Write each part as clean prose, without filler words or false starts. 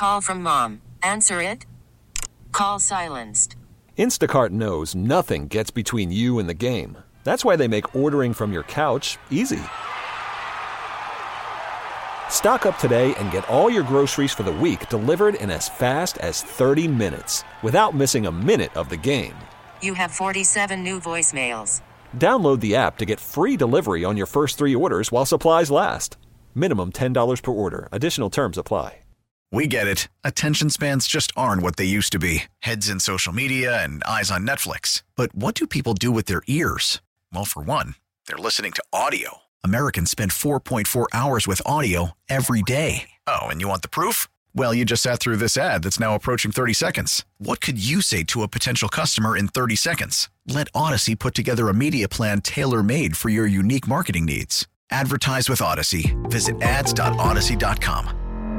Call from mom. Answer it. Call silenced. Instacart knows nothing gets between you and the game. That's why they make ordering from your couch easy. Stock up today and get all your groceries for the week delivered in as fast as 30 minutes without missing a minute of the game. You have 47 new voicemails. Download the app to get free delivery on your first 3 orders while supplies last. Minimum $10 per order. Additional terms apply. We get it. Attention spans just aren't what they used to be. Heads in social media and eyes on Netflix. But what do people do with their ears? Well, for one, they're listening to audio. Americans spend 4.4 hours with audio every day. Oh, and you want the proof? Well, you just sat through this ad that's now approaching 30 seconds. What could you say to a potential customer in 30 seconds? Let Odyssey put together a media plan tailor-made for your unique marketing needs. Advertise with Odyssey. Visit ads.odyssey.com.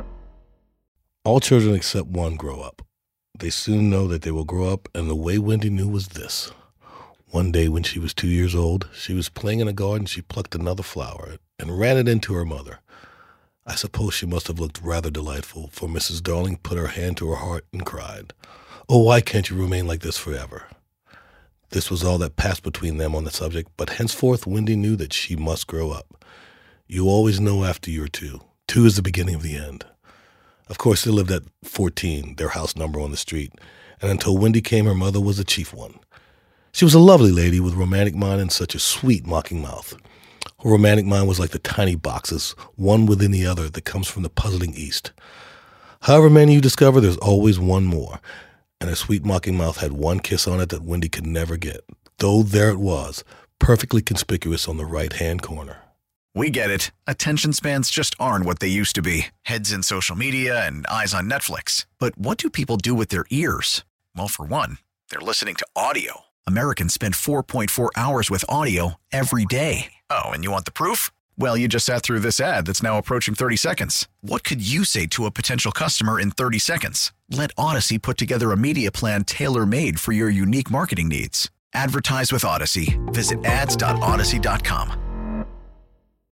All children except one grow up. They soon know that they will grow up, and the way Wendy knew was this. One day when she was 2 years old, she was playing in a garden. She plucked another flower and ran it into her mother. I suppose she must have looked rather delightful, for Mrs. Darling put her hand to her heart and cried, "Oh, why can't you remain like this forever?" This was all that passed between them on the subject, but henceforth Wendy knew that she must grow up. You always know after you're 2. 2 is the beginning of the end. Of course, they lived at 14, their house number on the street, and until Wendy came, her mother was the chief one. She was a lovely lady with a romantic mind and such a sweet, mocking mouth. Her romantic mind was like the tiny boxes, one within the other, that comes from the puzzling East. However many you discover, there's always one more, and her sweet, mocking mouth had one kiss on it that Wendy could never get, though there it was, perfectly conspicuous on the right-hand corner. We get it. Attention spans just aren't what they used to be. Heads in social media and eyes on Netflix. But what do people do with their ears? Well, for one, they're listening to audio. Americans spend 4.4 hours with audio every day. Oh, and you want the proof? Well, you just sat through this ad that's now approaching 30 seconds. What could you say to a potential customer in 30 seconds? Let Odyssey put together a media plan tailor-made for your unique marketing needs. Advertise with Odyssey. Visit ads.odyssey.com.